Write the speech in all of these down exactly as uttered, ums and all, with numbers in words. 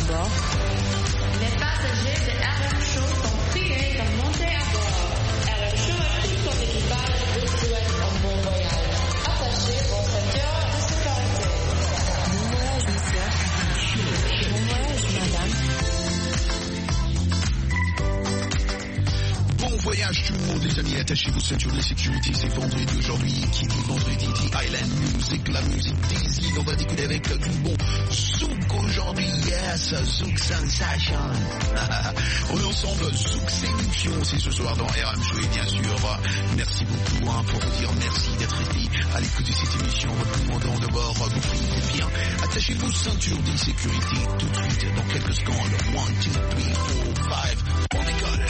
bord. Les passagers de R M Show sont priés de monter à bord. R M Show et tout son équipage vous souhaitent un bon voyage. Attachez vos ceintures de sécurité. Bon voyage, monsieur. Bon voyage, madame. Bon voyage tout le monde les amis, attachez vos ceintures de sécurité, c'est vendredi aujourd'hui, qui dit vendredi dit Island Music, la musique d'Easy, on va décoller avec du bon Zouk aujourd'hui, yes, Zouk Sensation. On est ensemble, Zouk Séduction, c'est ce soir dans R M Show et bien sûr, merci beaucoup hein, pour vous dire merci d'être resté à l'écoute de cette émission, recommandant d'abord vous priez bien, attachez vos ceintures de sécurité tout de suite dans quelques secondes, one, two, three, four, five, on décolle.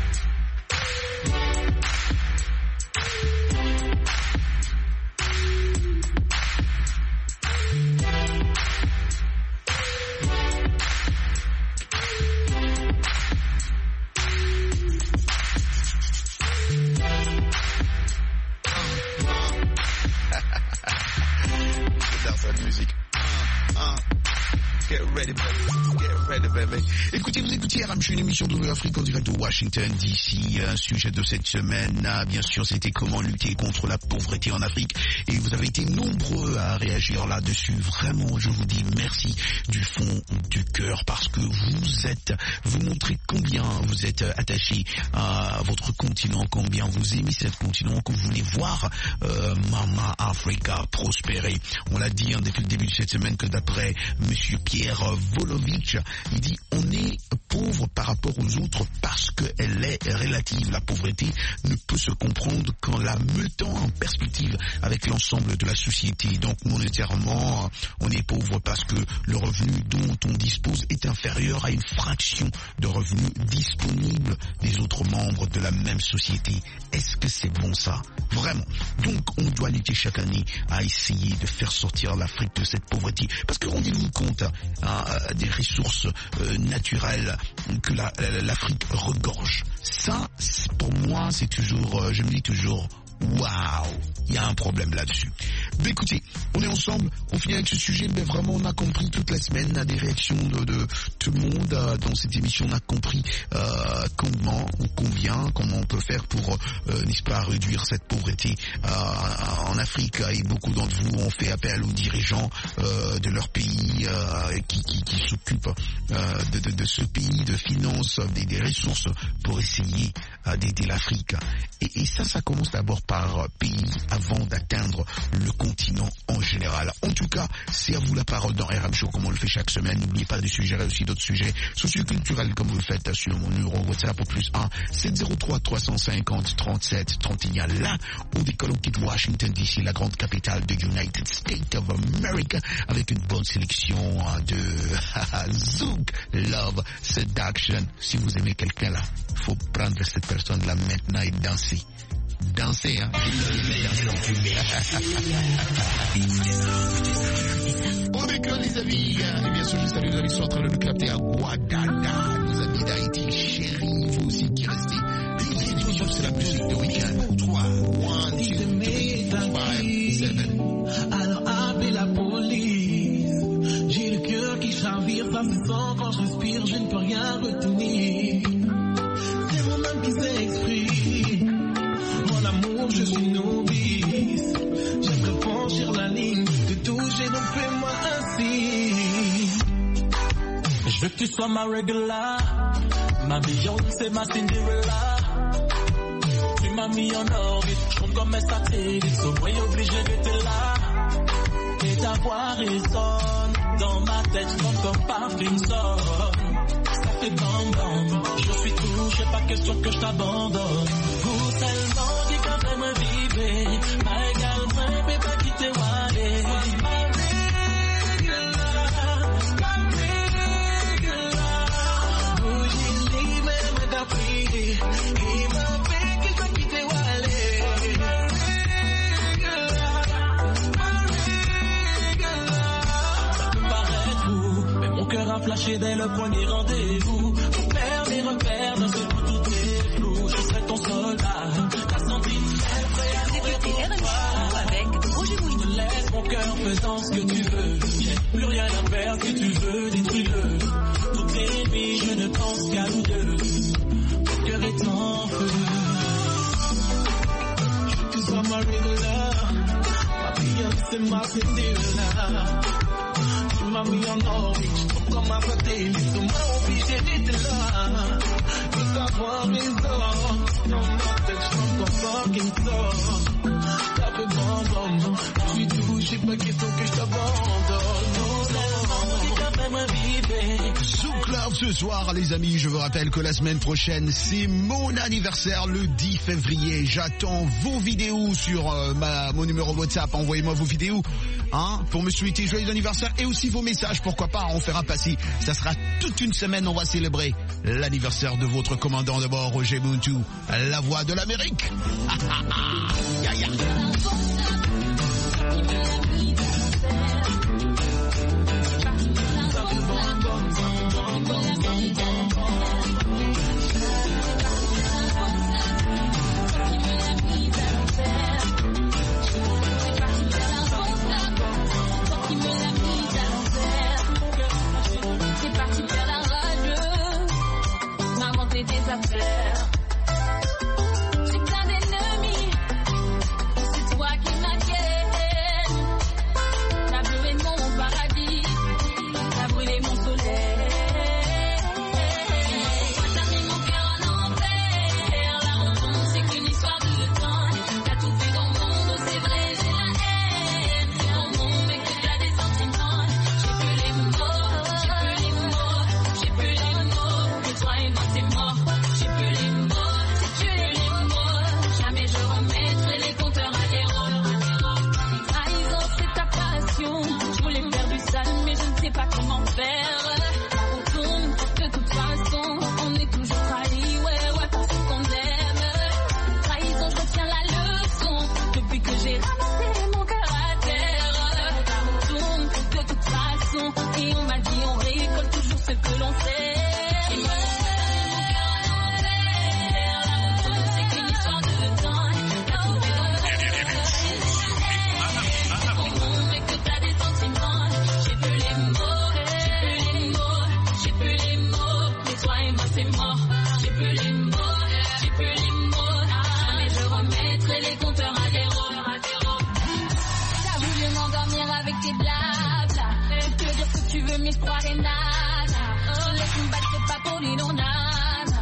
Écoutez, vous écoutez R M Show, une émission de l'Afrique en direct de Washington D C. Un sujet de cette semaine, bien sûr, c'était comment lutter contre la pauvreté en Afrique. Et vous avez été nombreux à réagir là-dessus. Vraiment, je vous dis merci du fond du cœur parce que vous êtes, vous montrez combien vous êtes attachés à votre continent, combien vous aimez ce continent, que vous voulez voir euh, Mama Africa prospérer. On l'a dit hein, depuis le début de cette semaine que d'après Monsieur Pierre Volovitch, il dit on est pauvre par rapport aux autres parce qu'elle est relative. La pauvreté ne peut se comprendre qu'en la mettant en perspective avec l'ensemble de la société. Donc monétairement, on est pauvre parce que le revenu dont on dispose est inférieur à une fraction de revenus disponibles des autres membres de la même société. Est-ce que c'est bon ça? Vraiment. Donc on doit lutter chaque année à essayer de faire sortir l'Afrique de cette pauvreté. Parce que rendez-vous compte hein, des ressources euh, naturelles que la, la, l'Afrique regorge. Ça, pour moi, c'est toujours, euh, je me dis toujours, waouh, il y a un problème là-dessus. Mais écoutez, on est ensemble, on finit avec ce sujet, mais vraiment on a compris toute la semaine des réactions de, de tout le monde euh, dans cette émission. On a compris euh, comment ou combien, comment on peut faire pour, euh, n'est-ce pas, réduire cette pauvreté euh, en Afrique. Et beaucoup d'entre vous ont fait appel aux dirigeants euh, de leur pays euh, qui, qui, qui s'occupent euh, de, de, de ce pays, de finances, des, des ressources pour essayer euh, d'aider l'Afrique. Et, et ça, ça commence d'abord par pays avant d'atteindre le continent en général. En tout cas, c'est à vous la parole dans R M Show comme on le fait chaque semaine. N'oubliez pas de suggérer aussi d'autres sujets socioculturels comme vous le faites sur mon numéro WhatsApp au plus un sept zéro trois trois cent cinquante trente-sept trente et un. Là, on décolle au quitte Washington D C, la grande capitale de United States of America, avec une bonne sélection de Zouk Love Seduction. Si vous aimez quelqu'un là, faut prendre cette personne là maintenant et danser. Danser, hein. On décolle les amis. Et bien sûr, je salue les amis qui sont en train de nous capter à Guadana, nos amis d'Haïti, chérie, vous aussi qui restez. Et toujours, c'est la musique de week-end. trois, un, deux, trois, cinq, sept. Alors appelez la police. J'ai le cœur qui chavire, ça se sent quand je respire, je ne peux rien retenir. C'est mon âme qui s'exprime. Mon amour, je suis novice. J'aimerais franchir la ligne, te toucher, donc fais-moi ainsi. Je veux que tu sois ma regular, ma Beyoncé, ma Cinderella. Tu m'as mis en orbite, je compte comme un satellite, soyez obligé d'être là. Et ta voix résonne dans ma tête, je compte comme Parkinson. Ça fait bam bam, je suis touché, pas question que je t'abandonne. Vous tellement dit quand même me vivre, ma égale, moi, je peux pas quitter Wale. Ma regular, ma regular. Bougie libre, mais t'as pris, il m'a fait qu'il soit quitté Wale. Ça peut paraître fou, mais mon cœur a flashé dès le premier rendez-vous. Pour perdre mes repères, d'un seul coup tout est flou. Je serai ton soldat, ta sentinelle, prêt à mourir pour toi. Avec Roger Moulineau. Laisse mon cœur faisant ce que tu veux. J'ai plus rien à faire, si tu veux, détruis-le. c'est ma Cinderella. Tu m'as mis en orbite, comme à côté, mais tu m'as obligé d'être là. Tout avoir raison, dans ma tête, je suis comme fucking top. T'as fait bon, bon, bon, je suis touché, pas question que je t'abandonne. Non, non, si t'as fait ma vie, Zouk Club ce soir, les amis. Je vous rappelle que la semaine prochaine, c'est mon anniversaire, le dix février. J'attends vos vidéos sur euh, ma, mon numéro WhatsApp. Envoyez-moi vos vidéos hein, pour me souhaiter joyeux anniversaire et aussi vos messages. Pourquoi pas, on fera passer. Ça sera toute une semaine, on va célébrer l'anniversaire de votre commandant de bord, Roger Muntu, la voix de l'Amérique. Ya, ya. Des affaires. J'ai plein d'ennemis, c'est toi qui m'inquiète. T'as brûlé mon paradis, t'as brûlé mon soleil. T'as mis mon cœur en enfer. La rencontre, c'est qu'une histoire de temps. T'as tout fait dans le monde, c'est vrai, j'ai la haine. C'est mon monde, mais que t'as des sentiments. J'ai plus les mots, j'ai plus les mots, j'ai plus les mots. Que toi et moi, c'est mort. Pas comment faire, on tourne, de toute façon, on est toujours trahi, ouais, ouais, parce qu'on aime. Trahison, je retiens la leçon, depuis que j'ai ramassé mon cœur à terre. On tourne, de toute façon, et on m'a dit, on récolte toujours ce que l'on sait. Et moi, mon cœur à l'envers, la rencontre, c'est qu'une histoire de temps. T'as trouvé dans le monde, mais que t'as des sentiments, j'ai plus les mots. C'est mort, j'ai plus les mots, j'ai plus les mots. Jamais je remettrai les compteurs à zéro. T'as voulu m'endormir avec tes blabla. Te dire que tu veux mais je croirais nada. Oh, laisse-moi battre, c'est pas pour lui, non, nada.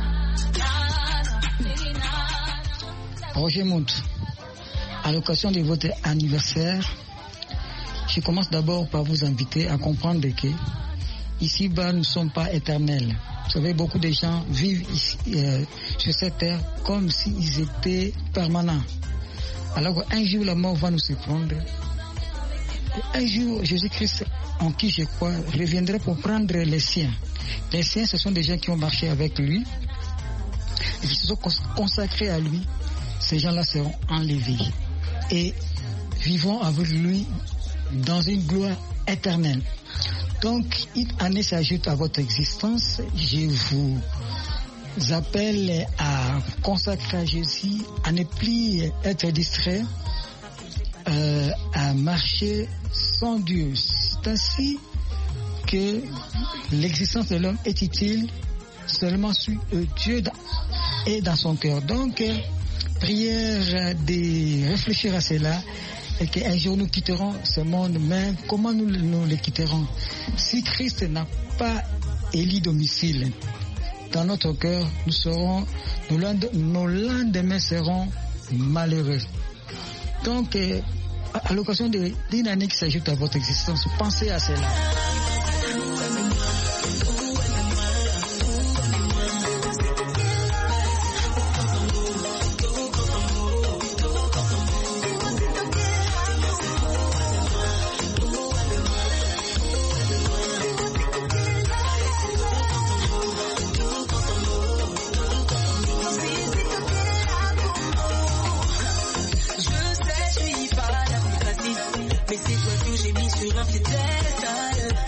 Roger Muntu, à l'occasion de votre anniversaire, je commence d'abord par vous inviter à comprendre que ici-bas, nous ne sommes pas éternels. Vous savez, beaucoup de gens vivent ici, euh, sur cette terre comme s'ils étaient permanents. Alors qu'un jour, la mort va nous surprendre. Un jour, Jésus-Christ, en qui je crois, reviendra pour prendre les siens. Les siens, ce sont des gens qui ont marché avec lui et qui se sont consacrés à lui. Ces gens-là seront enlevés et vivront avec lui dans une gloire éternelle. Donc, une année s'ajoute à votre existence. Je vous appelle à consacrer à Jésus, à ne plus être distrait, euh, à marcher sans Dieu. C'est ainsi que l'existence de l'homme est utile seulement si euh, Dieu est dans son cœur. Donc, euh, prière de réfléchir à cela. Et qu'un jour nous quitterons ce monde, mais comment nous, nous le quitterons? Si Christ n'a pas élu domicile dans notre cœur, nous serons, nos, nos lendemains seront malheureux. Donc, euh, à l'occasion d'une année qui s'ajoute à votre existence, pensez à cela. Mais c'est toi que j'ai mis sur un piédestal.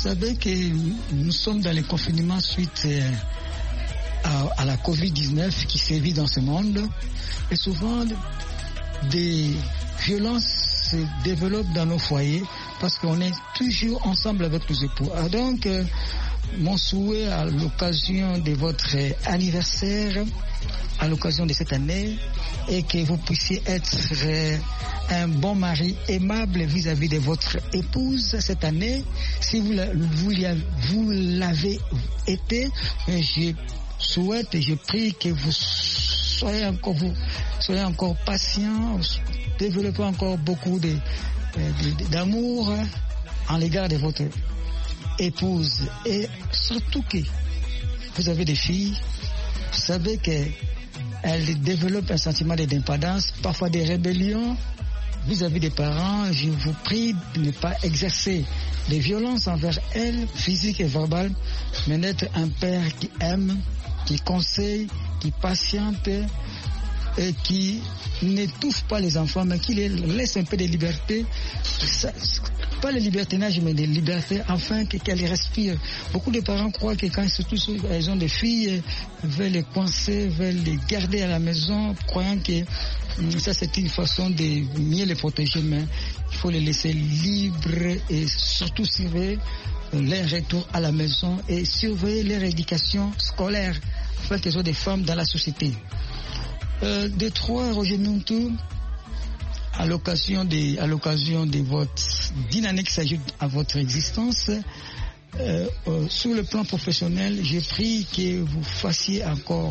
savez que nous sommes dans le confinement suite euh, à, à la covid dix-neuf qui sévit dans ce monde. Et souvent, des violences se développent dans nos foyers parce qu'on est toujours ensemble avec nos époux. Alors donc, euh, mon souhait à l'occasion de votre anniversaire, à l'occasion de cette année, est que vous puissiez être euh, un bon mari aimable vis-à-vis de votre épouse cette année. Si vous, la, vous, vous l'avez été, je souhaite et je prie que vous soyez encore, vous soyez encore patient, développez encore beaucoup de, de, d'amour en l'égard de votre épouse. Et surtout que vous avez des filles, vous savez qu'elles développent un sentiment d'indépendance, parfois des rébellions vis-à-vis des parents. Je vous prie de ne pas exercer des violences envers elles, physiques et verbales, mais d'être un père qui aime, qui conseille, qui patiente et qui n'étouffe pas les enfants, mais qui les laisse un peu de liberté. Ça, pas le libertinage, mais de liberté, afin qu'elles respirent. Beaucoup de parents croient que quand, surtout si elles ont des filles, veulent les coincer, veulent les garder à la maison, croyant que ça c'est une façon de mieux les protéger, mais il faut les laisser libres et surtout surveiller leur retour à la maison et surveiller leur éducation scolaire, afin qu'elles soient des femmes dans la société. Euh, de trois, Roger Muntu, à l'occasion de, à l'occasion de votre, d'une année qui s'ajoute à votre existence, euh, euh, sur le plan professionnel, je prie que vous fassiez encore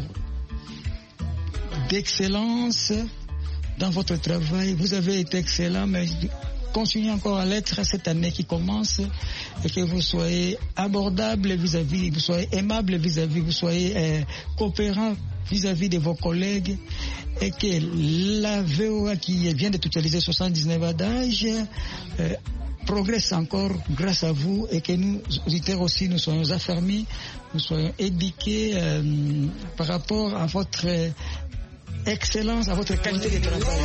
d'excellence dans votre travail. Vous avez été excellent, mais continuez encore à l'être cette année qui commence, et que vous soyez abordable vis-à-vis, vous soyez aimable vis-à-vis, vous soyez euh, coopérant vis-à-vis de vos collègues, et que la V O A qui vient de totaliser soixante-dix-neuf ans d'âge euh, progresse encore grâce à vous, et que nous, auditeurs aussi, nous soyons affermis, nous soyons éduqués euh, par rapport à votre euh, excellence, à votre qualité de travail.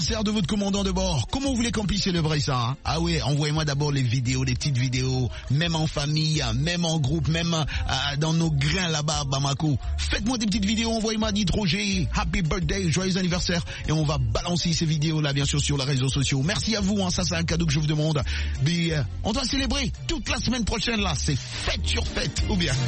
l'anniversaire de votre commandant de bord. Comment vous voulez qu'on puisse célébrer ça, hein? Ah oui, envoyez-moi d'abord les vidéos, les petites vidéos, même en famille, même en groupe, même euh, dans nos grains là-bas à Bamako. Faites-moi des petites vidéos, envoyez-moi, dites Roger, happy birthday, joyeux anniversaire, et on va balancer ces vidéos-là, bien sûr, sur les réseaux sociaux. Merci à vous, hein, ça c'est un cadeau que je vous demande. Mais euh, on doit célébrer toute la semaine prochaine, là, c'est fête sur fête, ou bien.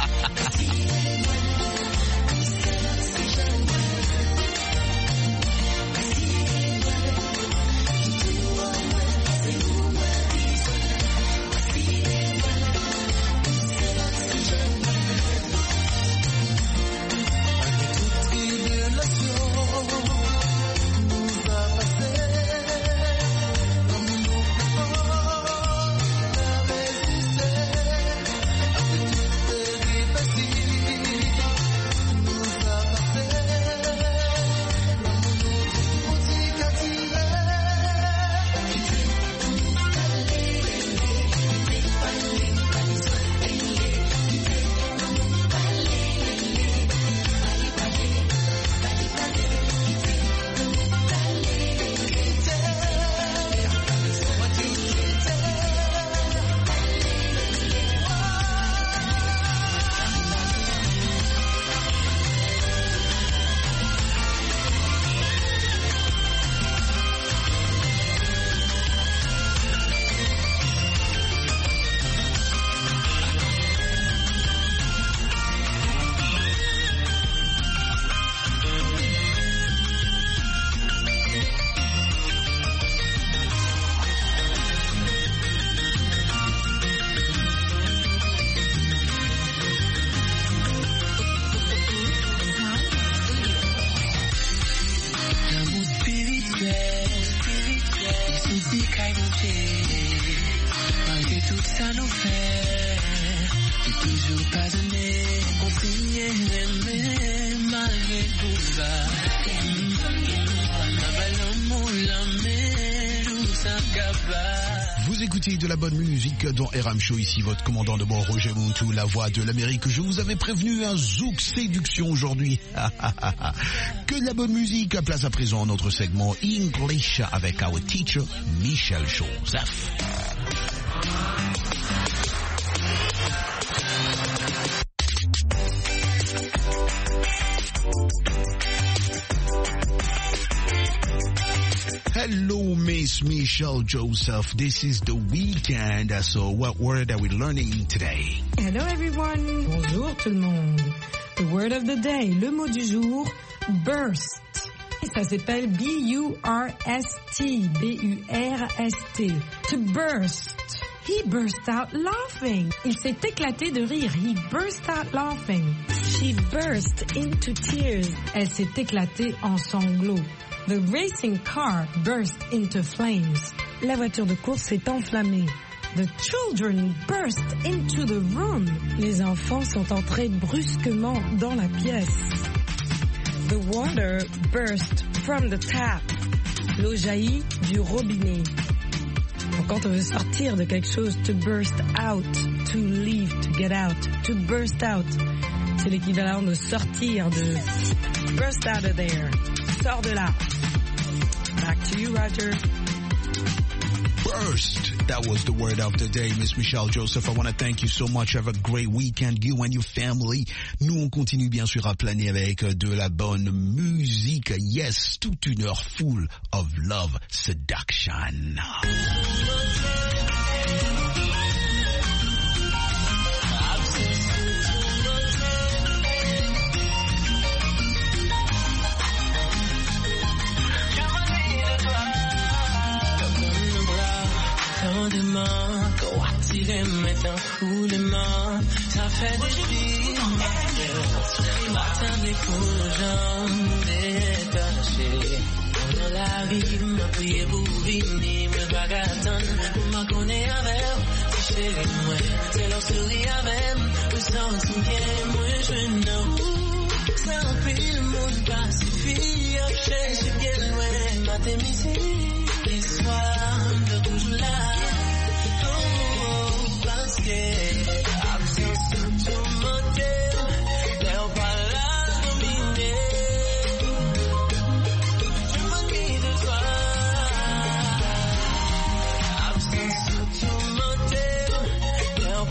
Vous écoutez de la bonne musique dans R M Show, ici votre commandant de bord Roger Muntu, la voix de l'Amérique. Je vous avais prévenu un zouk séduction aujourd'hui. Que de la bonne musique, place à présent à notre segment English avec our teacher Michel Joseph. Hello, Miss Michelle Joseph. This is the weekend. So what word are we learning today? Hello everyone. Bonjour tout le monde. The word of the day, le mot du jour, burst. Ça s'appelle B U R S T, B U R S T. To burst. He burst out laughing. Il s'est éclaté de rire. He burst out laughing. She burst into tears. Elle s'est éclatée en sanglots. The racing car burst into flames. La voiture de course s'est enflammée. The children burst into the room. Les enfants sont entrés brusquement dans la pièce. The water burst from the tap. L'eau jaillit du robinet. Donc, quand on veut sortir de quelque chose, to burst out, to leave, to get out, to burst out, c'est l'équivalent de sortir, de burst out of there. Sors de là. Back to you, Roger. Burst. That was the word of the day, Miss Michelle Joseph. I want to thank you so much. Have a great weekend, you and your family. Nous, on continue bien sûr à planer avec de la bonne musique. Yes, toute une heure full of love seduction. Go attirer maintenant foulement, ça fait des filles m'attendez pour le genre détaché. Dans la vie, m'a prié pour venir, me bagatane, m'a connaît avec, c'est chéri moi, c'est leur souris avec, me sens souviens, moi je know, ça en pile, le monde pacifie, après je viens loin, ma démission, l'histoire de toujours là. Absence sur mon thème, l'air pas là dominé. Je m'ennuie de toi.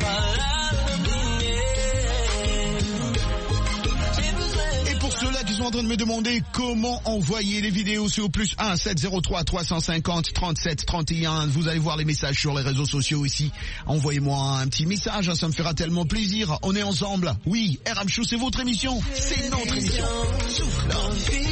Et pour ceux-là qui sont en train de me demander comment envoyer les vidéos, c'est au plus un sept zéro trois trois cent cinquante trente-sept trente et un. Vous allez voir les messages sur les réseaux sociaux ici. Envoyez-moi un petit message, ça me fera tellement plaisir. On est ensemble. Oui, R M Show, c'est votre émission. C'est notre émission. Souffle là.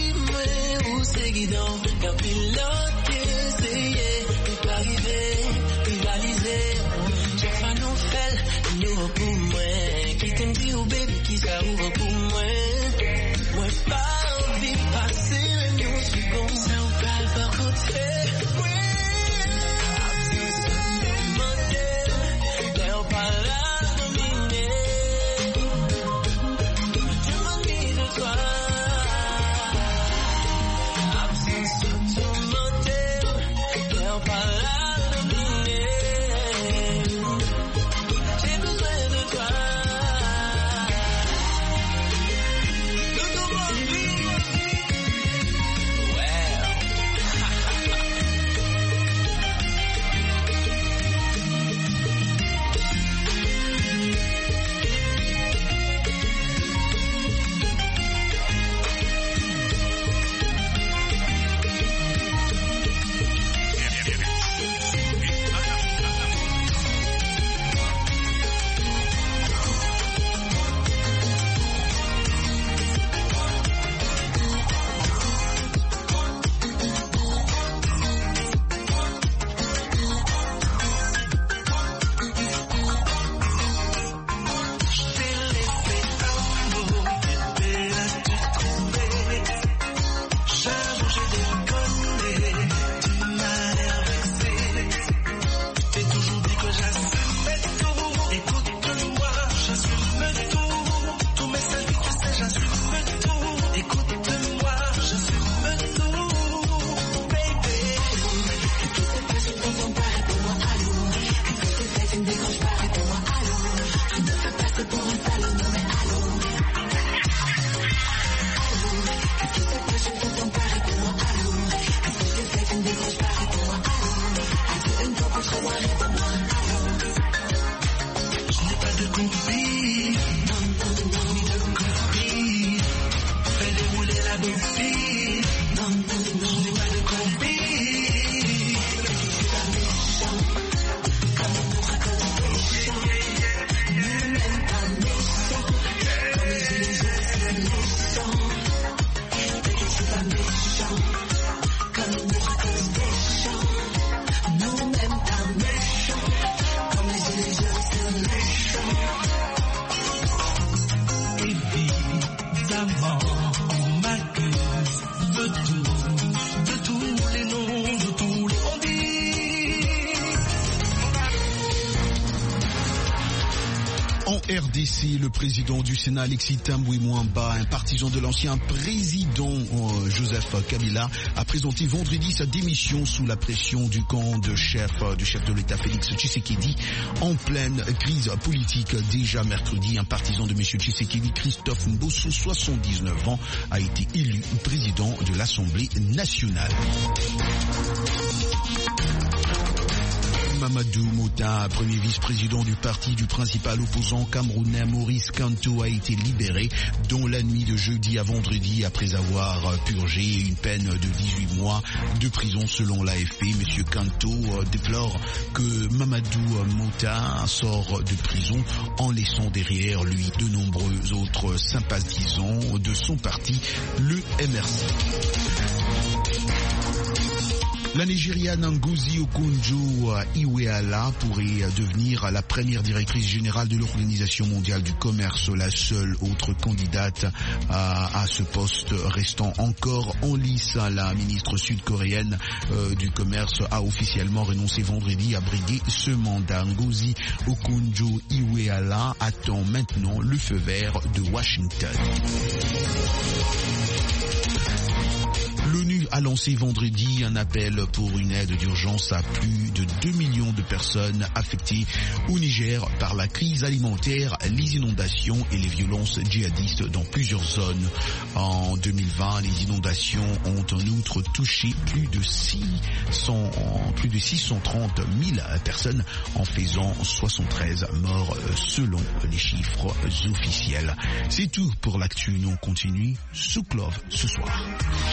R D C, le président du Sénat, Alexis Tambwe Mwamba, un partisan de l'ancien président euh, Joseph Kabila, a présenté vendredi sa démission sous la pression du camp de chef, euh, du chef de l'État Félix Tshisekedi, en pleine crise politique. Déjà mercredi, un partisan de M. Tshisekedi, Christophe Mbosso, soixante-dix-neuf ans, a été élu président de l'Assemblée nationale. Mamadou Mouta, premier vice-président du parti du principal opposant camerounais Maurice Kanto, a été libéré dans la nuit de jeudi à vendredi après avoir purgé une peine de dix-huit mois de prison selon l'A F P. Monsieur Kanto déplore que Mamadou Mouta sort de prison en laissant derrière lui de nombreux autres sympathisants de son parti, le M R C. La Nigériane Ngozi Okonjo-Iweala pourrait devenir la première directrice générale de l'Organisation mondiale du commerce, la seule autre candidate à, à ce poste restant encore en lice. La ministre sud-coréenne euh, du commerce a officiellement renoncé vendredi à briguer ce mandat. Ngozi Okonjo-Iweala attend maintenant le feu vert de Washington. L'ONU a lancé vendredi un appel pour une aide d'urgence à plus de deux millions de personnes affectées au Niger par la crise alimentaire, les inondations et les violences djihadistes dans plusieurs zones. En deux mille vingt, les inondations ont en outre touché plus de six cents, plus de six cent trente mille personnes en faisant soixante-treize morts selon les chiffres officiels. C'est tout pour l'actu. Nous on continue sous Clove ce soir.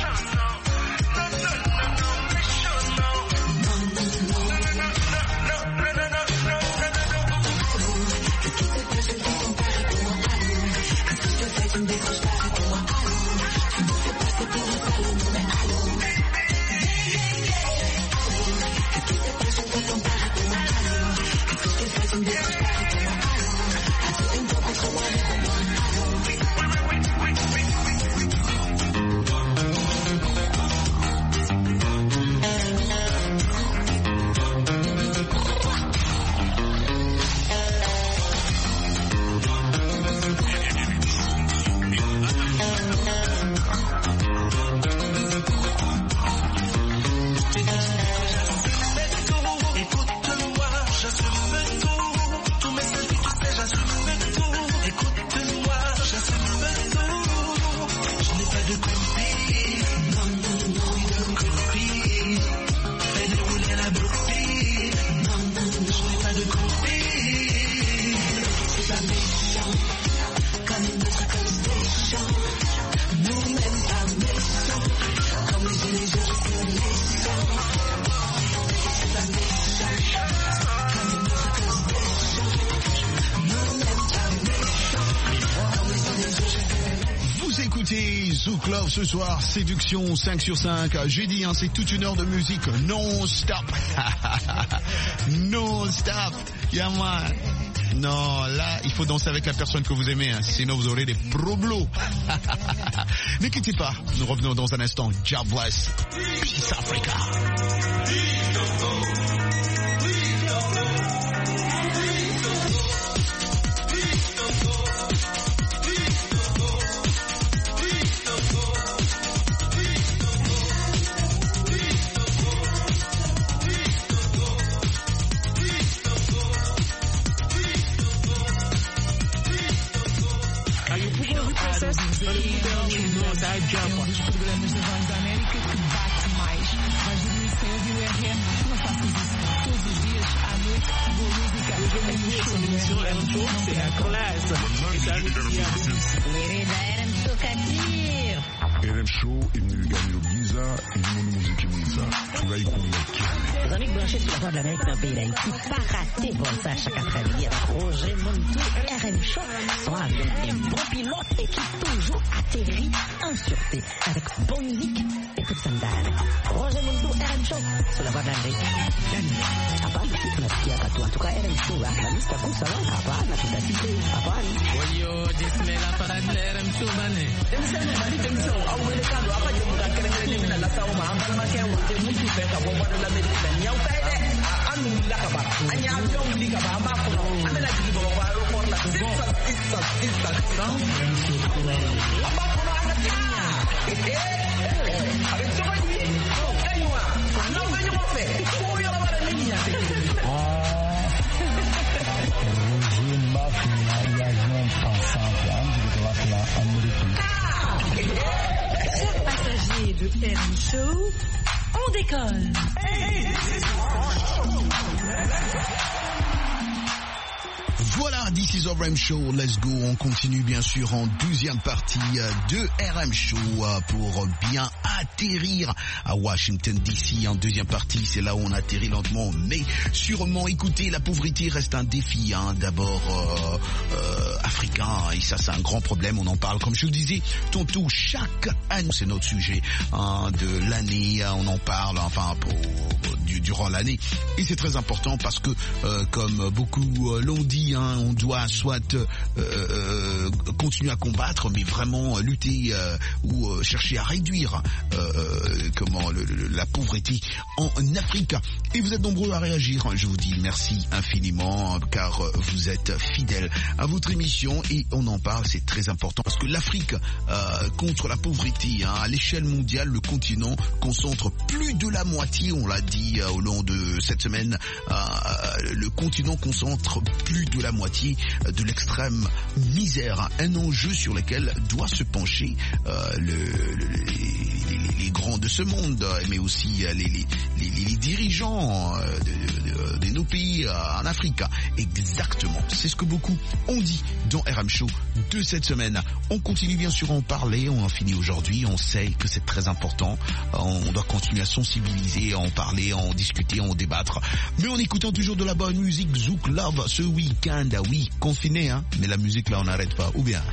Club ce soir, séduction cinq sur cinq. J'ai dit, hein, c'est toute une heure de musique non-stop. Non-stop. Yeah, man. Non, là, il faut danser avec la personne que vous aimez, hein, sinon vous aurez des problèmes. Ne quittez pas, nous revenons dans un instant. God bless. Peace Africa. Dos programas da Voz da América que bate mais. Vais dormir cedo e o R M não faças isso. Todos os dias, à noite, boa música. É um show, c'est la classe. Liri da R M Show Kadir. R M Show imniganyiro byiza irimo n'umuziki mwiza turayikunda cyane. Les amis branchés sur la Voix de l'Amérique d'un pays d'Haïti, pas raté pour ça chaque après-midi avec Roger Montou, R M Show, sont avec un bon pilote et qui toujours atterrit en sûreté avec bonne musique et toute sandale. Roger Montou, R M Show, sur la Voix de l'Amérique. Hapana, tunasikia katu. En tout cas, R M Show, la lista kusa wala hapana, tutasikia hapana. Oyo, jismela para de R M Show bane. Demsema bali demsema au wele kando hapa je muda kere kere mina la sauma ambal ma ke wote mutu be ka bo bado la medina nyaw tay de anu la ka ba anya avion li ka ba ma ko amela ji bo ba ro ko la ko isa isa sound aba ko na na eh eh avec toi ni aywa no ga yo fe ko yo la ba ni ya Chers passagers de R M Show, on décolle. Voilà, this is R M Show, let's go. On continue bien sûr en deuxième partie de R M Show pour bien atterrir à Washington D C. En deuxième partie, c'est là où on atterrit lentement, mais sûrement. Écoutez, la pauvreté reste un défi, hein. D'abord euh, euh, africain, et ça c'est un grand problème. On en parle, comme je vous le disais tantôt, chaque année. C'est notre sujet hein, de l'année. On en parle, enfin pour du, durant l'année. Et c'est très important parce que, euh, comme beaucoup euh, l'ont dit, hein, on doit soit euh, euh, continuer à combattre, mais vraiment lutter euh, ou euh, chercher à réduire euh, comment le, le, la pauvreté en Afrique. Et vous êtes nombreux à réagir. Je vous dis merci infiniment car vous êtes fidèles à votre émission et on en parle, c'est très important parce que l'Afrique euh, contre la pauvreté, hein, à l'échelle mondiale, le continent concentre plus de la moitié, on l'a dit euh, au long de cette semaine, euh, le continent concentre plus de la moitié de l'extrême misère, un enjeu sur lequel doit se pencher euh, le, le, les, les grands de ce monde, mais aussi les, les, les, les dirigeants de, de, de nos pays en Afrique. Exactement, c'est ce que beaucoup ont dit dans R M Show de cette semaine. On continue bien sûr à en parler, on en finit aujourd'hui, on sait que c'est très important, on doit continuer à sensibiliser, à en parler, à en discuter, à en débattre, mais en écoutant toujours de la bonne musique. Zouk Love ce week-end, oui, confiné, hein, mais la musique là on n'arrête pas, ou bien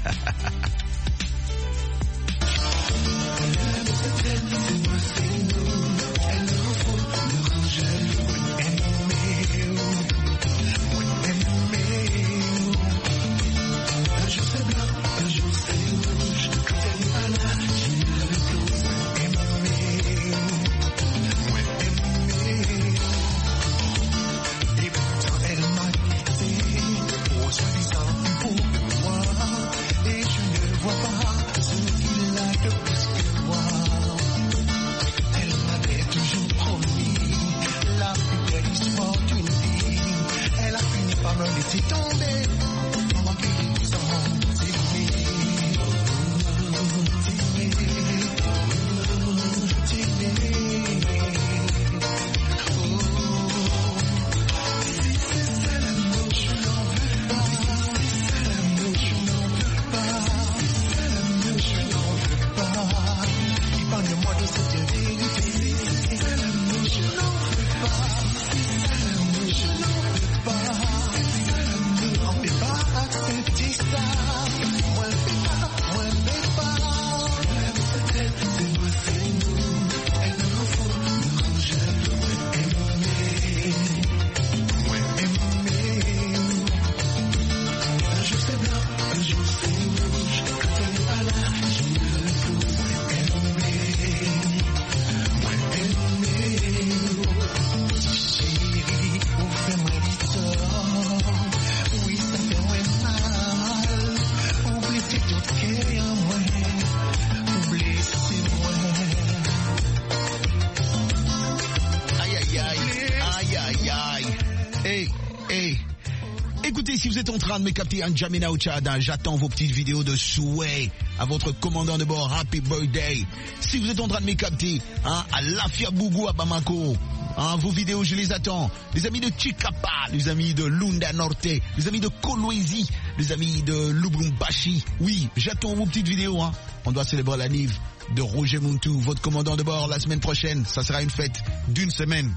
si vous êtes en train de me capter en Jamina au Tchad, j'attends vos petites vidéos de souhait à votre commandant de bord. Happy birthday. Si vous êtes en train de me capter hein, à Lafia Bougou à Bamako, hein, vos vidéos je les attends. Les amis de Chikapa, les amis de Lunda Norte, les amis de Kolwezi, les amis de Lubumbashi. Oui, j'attends vos petites vidéos. Hein. On doit célébrer la Nive de Roger Muntu, votre commandant de bord la semaine prochaine. Ça sera une fête d'une semaine.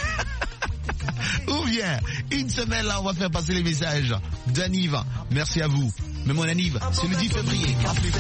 Ou bien, une semaine là, on va faire passer les messages d'Aniv. Merci à vous. Mais mon Aniv, c'est le dix février. Rappelez-vous.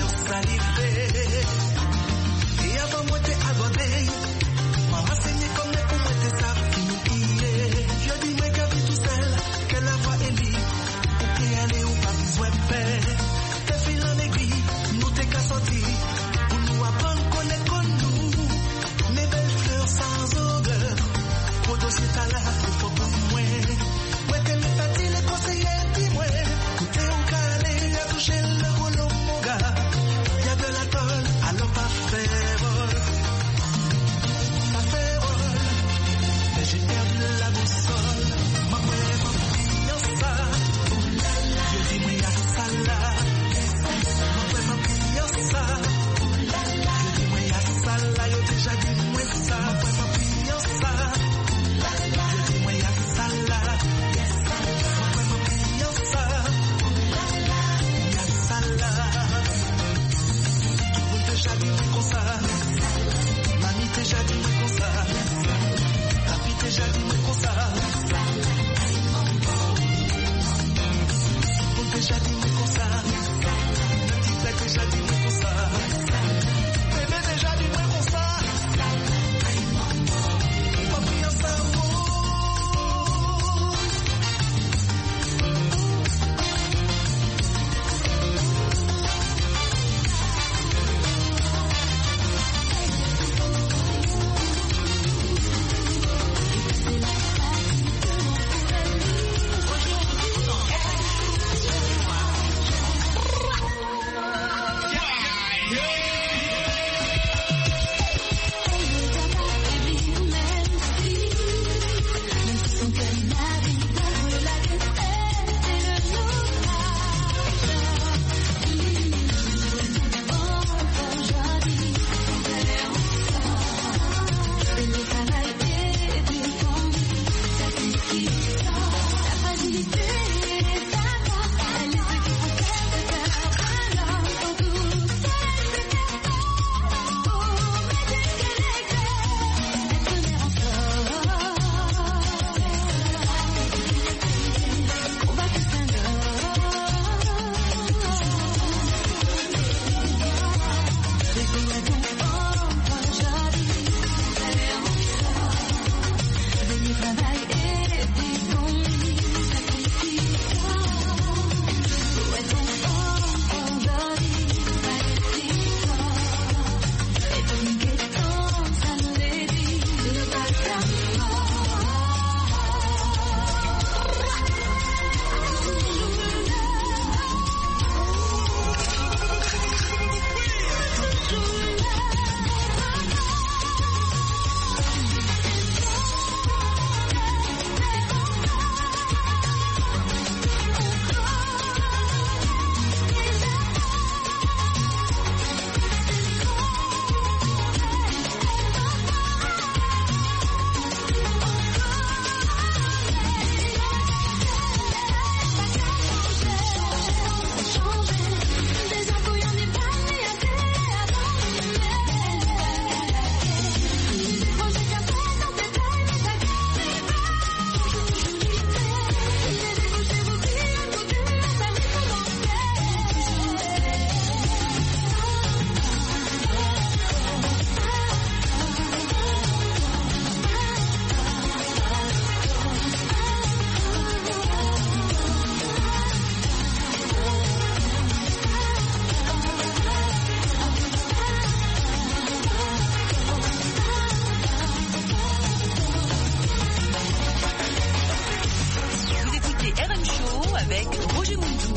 météo avec Roger Mountou.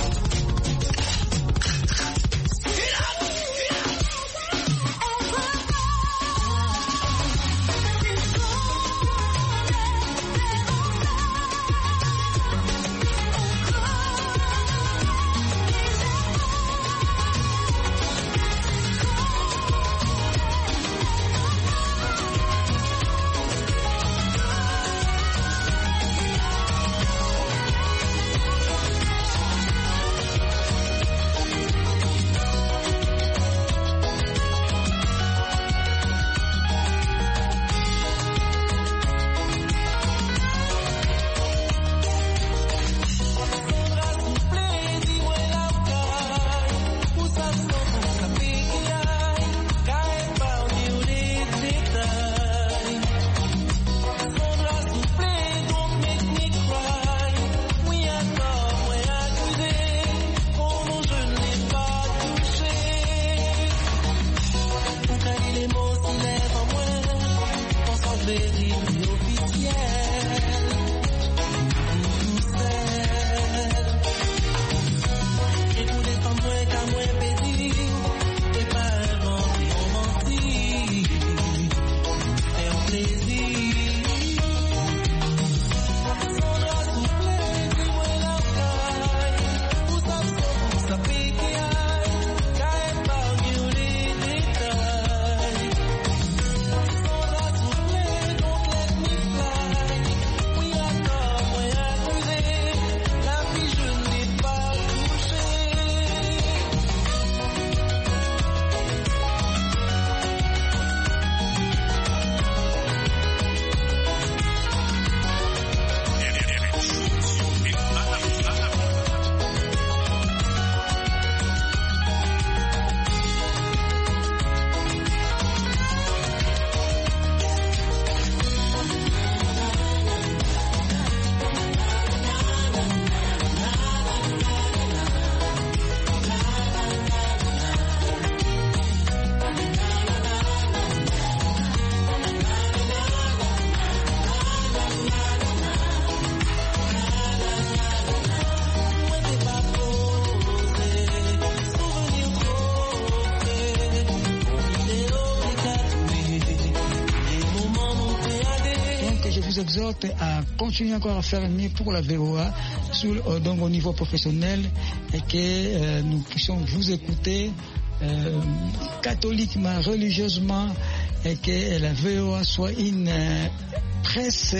Exhorte à continuer encore à faire mieux pour la V O A sur, euh, donc au niveau professionnel et que euh, nous puissions vous écouter euh, catholiquement, religieusement et que la V O A soit une euh, presse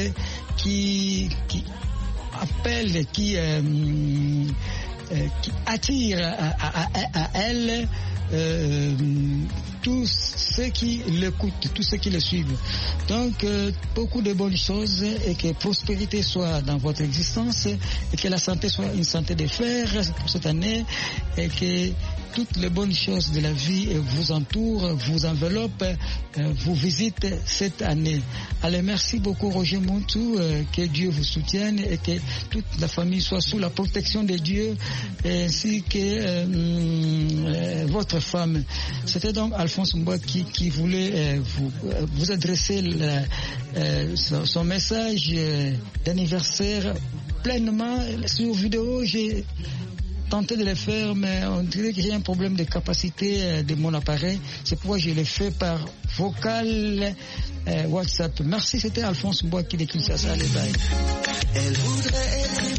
qui, qui appelle, qui, euh, euh, qui attire à, à, à, à elle euh, tous ceux qui l'écoutent, tous ceux qui le suivent. Donc, euh, beaucoup de bonnes choses et que prospérité soit dans votre existence et que la santé soit une santé de fer pour cette année et que toutes les bonnes choses de la vie vous entourent, vous enveloppent, euh, vous visitent cette année. Allez, merci beaucoup Roger Mountou, euh, que Dieu vous soutienne et que toute la famille soit sous la protection de Dieu ainsi que euh, euh, votre femme. C'était donc Alphonse Mboua qui, qui voulait euh, vous, euh, vous adresser la, euh, son, son message euh, d'anniversaire pleinement sur vidéo. J'ai tenté de le faire, mais on dirait que j'ai un problème de capacité euh, de mon appareil. C'est pourquoi je l'ai fait par vocal euh, WhatsApp. Merci, c'était Alphonse Mboua qui décrit ça, ça, les bails. Elle voudrait être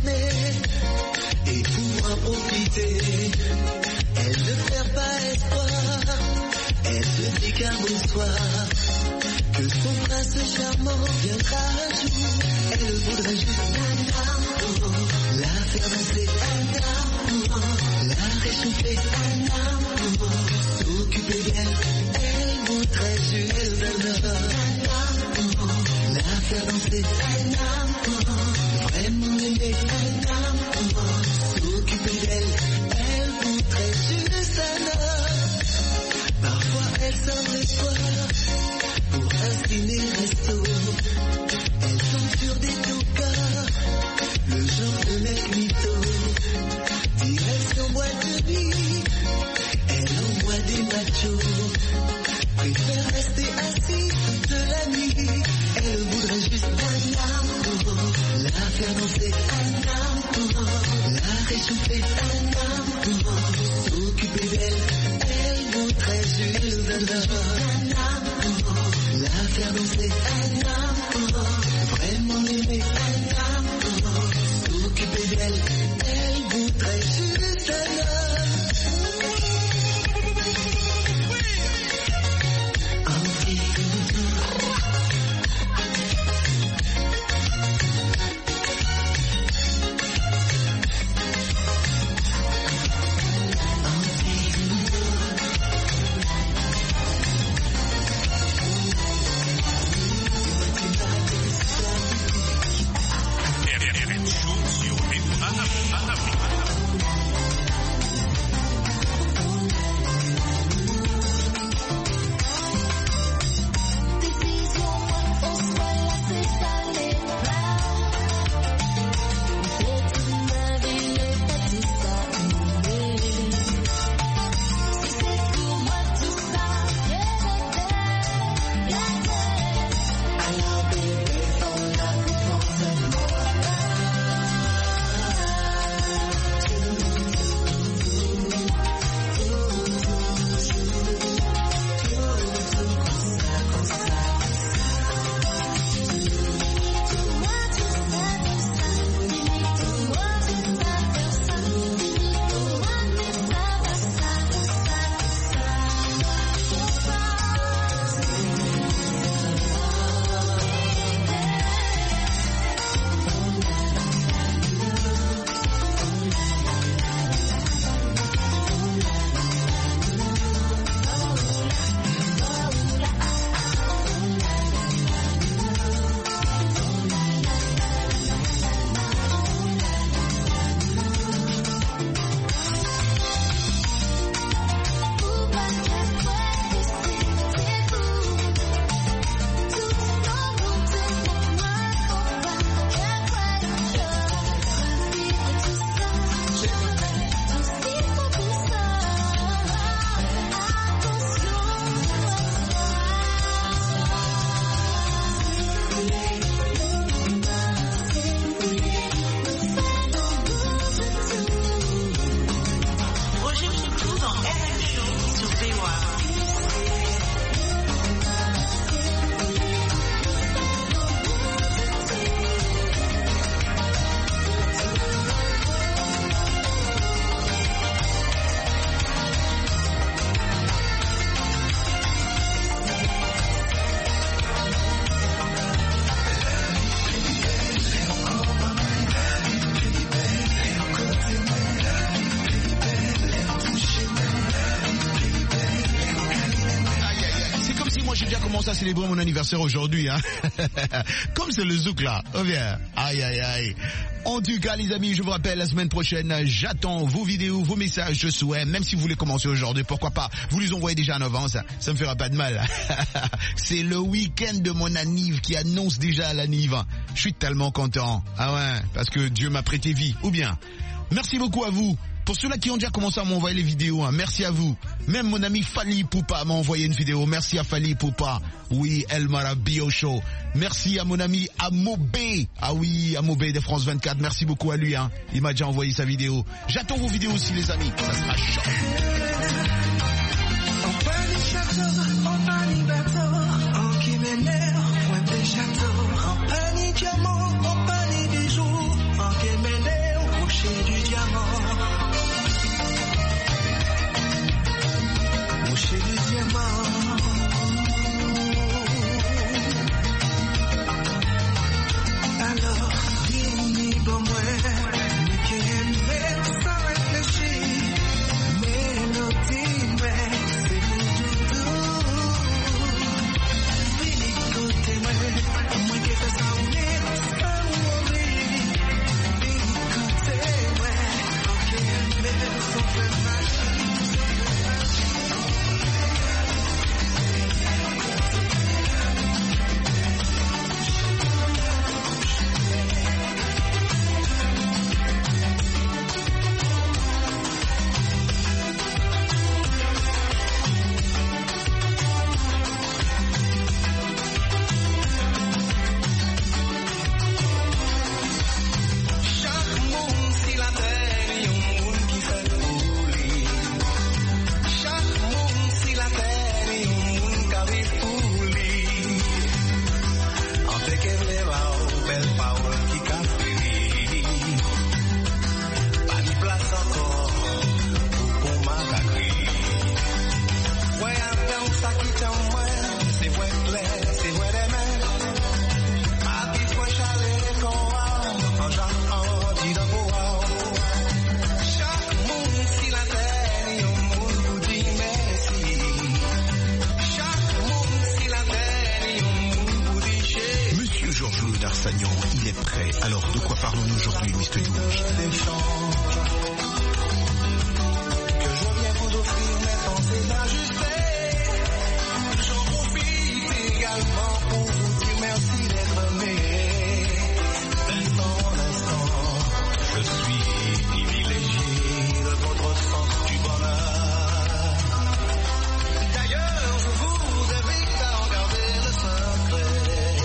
aimée et pouvoir profiter. Elle ne perd pas espoir. Elle se dit qu'un beau soir, que son prince charmant viendra un jour. Elle voudrait juste un amour, la faire danser un amour, la réchauffer un amour, s'occuper d'elle. Elle voudrait juste un amour, la faire danser un amour, vraiment aimer un amour, s'occuper d'elle. Elle voudrait juste un amour. Parfois elle semble espoir pour un ciné resto. Elle tombe sur des toucas, le genre de mec mytho. tout fait un amour. S'occuper d'elle, elle voudrait juste un amour. La faire danser, un amour. Vraiment l'aimer, un amour. S'occuper d'elle, elle voudrait juste un amour. À célébrer mon anniversaire aujourd'hui, hein. Comme c'est le zouk là, oh bien, aïe aïe aïe. En tout cas les amis, je vous rappelle, la semaine prochaine, j'attends vos vidéos, vos messages, je souhaite, même si vous voulez commencer aujourd'hui, pourquoi pas, vous les envoyez déjà en avance, ça me fera pas de mal. C'est le week-end de mon anniv qui annonce déjà l'anniv. Je suis tellement content, ah ouais, parce que Dieu m'a prêté vie, ou bien. Merci beaucoup à vous. Pour ceux-là qui ont déjà commencé à m'envoyer les vidéos, hein, merci à vous. Même mon ami Fali Poupa m'a envoyé une vidéo. Merci à Fali Poupa. Oui, El Marabio Show. Merci à mon ami Amobé. Ah oui, Amobé de France vingt-quatre. Merci beaucoup à lui. Hein. Il m'a déjà envoyé sa vidéo. J'attends vos vidéos aussi, les amis. Ça sera chaud. Chez les diamants, alors dis-moi bon moi, mais qui aime sans réfléchir, mélodie mais c'est mon doudou. pianiste du Rouge. Que je viens vous offrir mes pensées ajustées. J'en profite également pour vous dire merci d'être aimé. L'instant, l'instant, je suis privilégié de votre sens du bonheur. D'ailleurs, je vous invite à en garder le secret.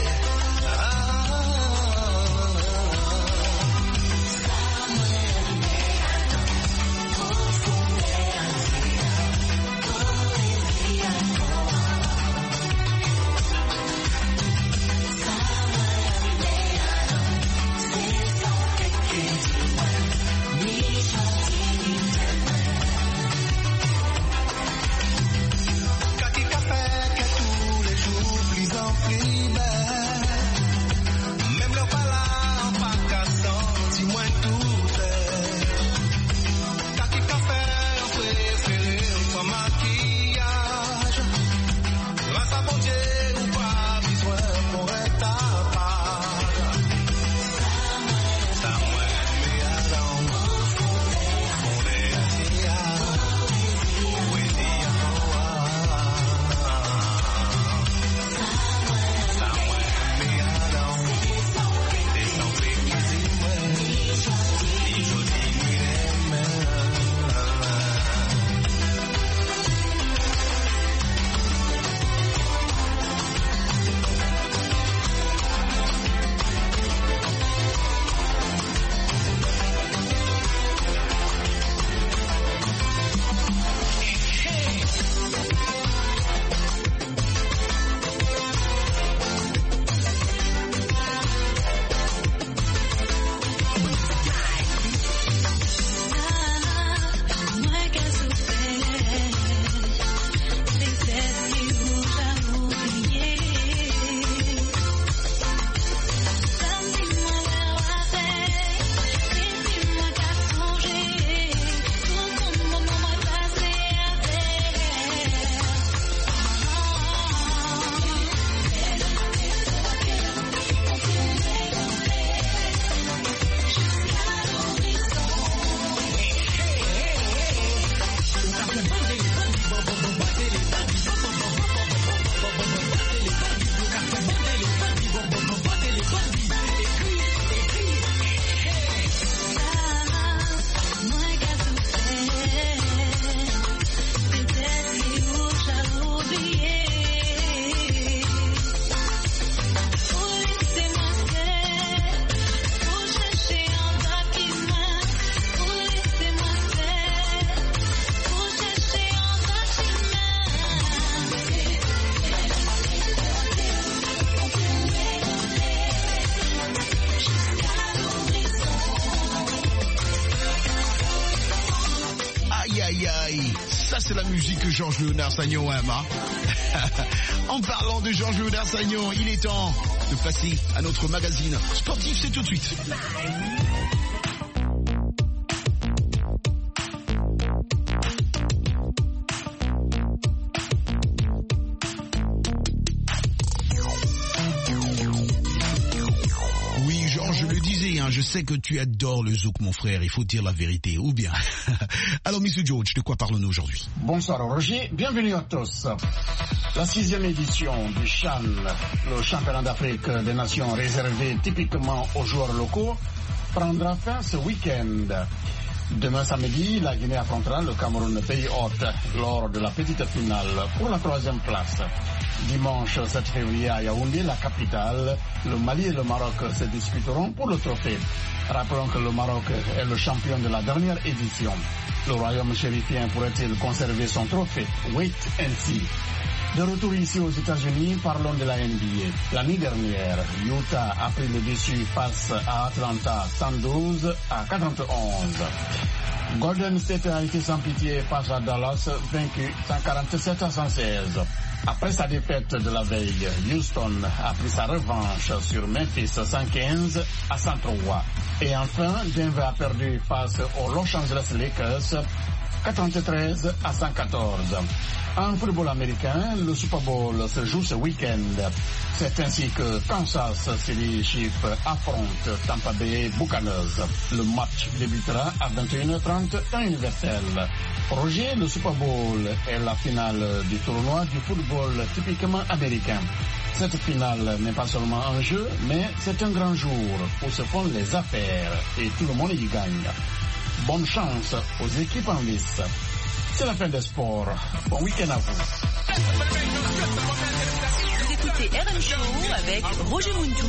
C'est la musique que Georges Léonard Sagnon aime. Hein. En parlant de Georges Léonard Sagnon, il est temps de passer à notre magazine sportif. C'est tout de suite. Je sais que tu adores le zouk, mon frère, il faut dire la vérité, ou bien. Alors, Monsieur George, de quoi parlons-nous aujourd'hui? Bonsoir Roger, bienvenue à tous. La sixième édition du CHAN, le championnat d'Afrique des nations réservé typiquement aux joueurs locaux, prendra fin ce week-end. Demain samedi, la Guinée affrontera le Cameroun, pays hôte, lors de la petite finale pour la troisième place. Dimanche sept février à Yaoundé, la capitale, le Mali et le Maroc se disputeront pour le trophée. Rappelons que le Maroc est le champion de la dernière édition. Le royaume chérifien pourrait-il conserver son trophée? Wait and see. De retour ici aux États-Unis, parlons de la N B A. L'année dernière, Utah a pris le dessus face à Atlanta cent douze à quatre-vingt-onze. Golden State a été sans pitié face à Dallas, vaincu cent quarante-sept à cent seize. Après sa défaite de la veille, Houston a pris sa revanche sur Memphis cent quinze à cent trois. Et enfin, Denver a perdu face aux Los Angeles Lakers quatre-vingt-treize à cent quatorze. En football américain, le Super Bowl se joue ce week-end. C'est ainsi que Kansas City Chiefs affronte Tampa Bay Buccaneers. Le match débutera à vingt et une heures trente temps universel. Roger, le Super Bowl est la finale du tournoi du football typiquement américain. Cette finale n'est pas seulement un jeu, mais c'est un grand jour où se font les affaires et tout le monde y gagne. Bonne chance aux équipes en lice. C'est la fin des sports. Bon week-end à vous. Vous écoutez R M Show avec Roger Muntou.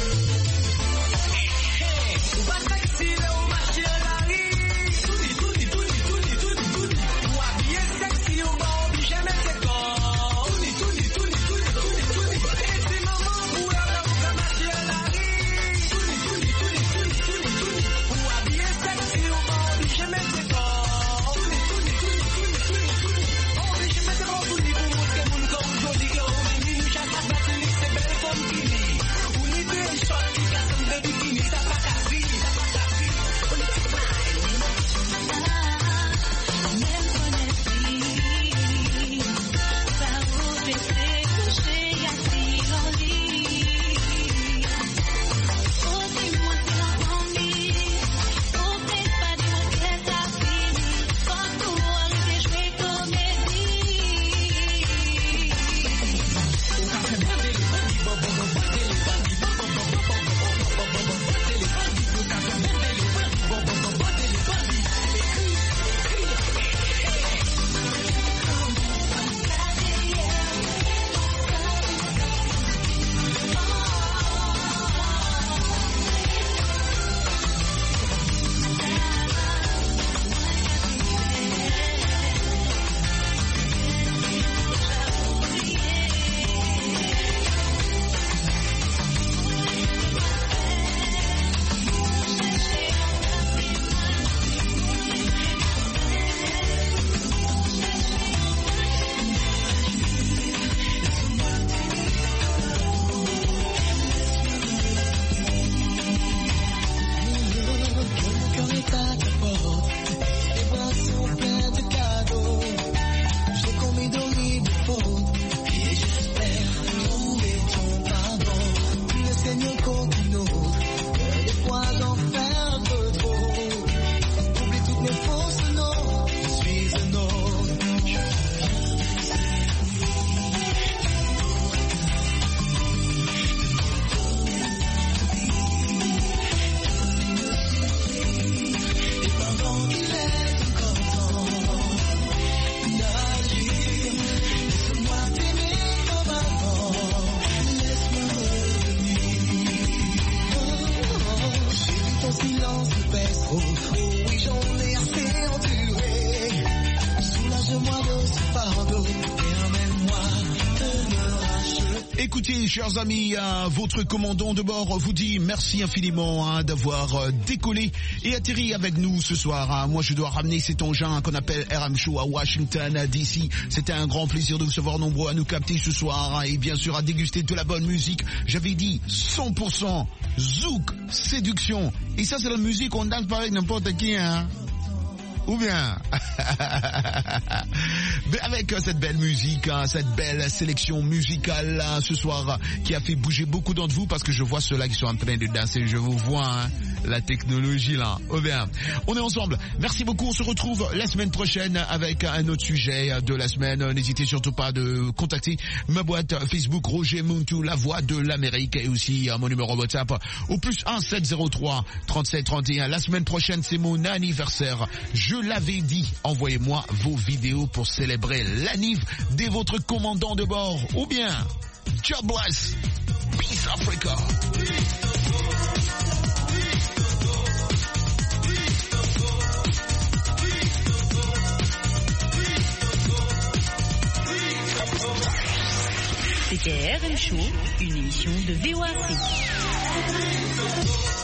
Écoutez, chers amis, euh, votre commandant de bord vous dit merci infiniment hein, d'avoir euh, décollé et atterri avec nous ce soir. Hein. Moi, je dois ramener cet engin qu'on appelle R M Show à Washington D C. C'était un grand plaisir de vous savoir nombreux à nous capter ce soir hein, et bien sûr à déguster de la bonne musique. J'avais dit cent pour cent zouk, séduction. Et ça, c'est la musique, on danse pas avec n'importe qui, hein. Ou bien avec cette belle musique, cette belle sélection musicale ce soir qui a fait bouger beaucoup d'entre vous parce que je vois ceux-là qui sont en train de danser, je vous vois hein, la technologie là. Ou bien on est ensemble. Merci beaucoup, on se retrouve la semaine prochaine avec un autre sujet de la semaine. N'hésitez surtout pas de contacter ma boîte Facebook Roger Muntou, la voix de l'Amérique, et aussi mon numéro WhatsApp au plus un sept zéro trois trente-sept trente et un. La semaine prochaine c'est mon anniversaire. Je l'avais dit, envoyez-moi vos vidéos pour célébrer l'anniv de votre commandant de bord. Ou bien, God bless, Peace Africa. C'était R M Show, une émission de V O A Afrique.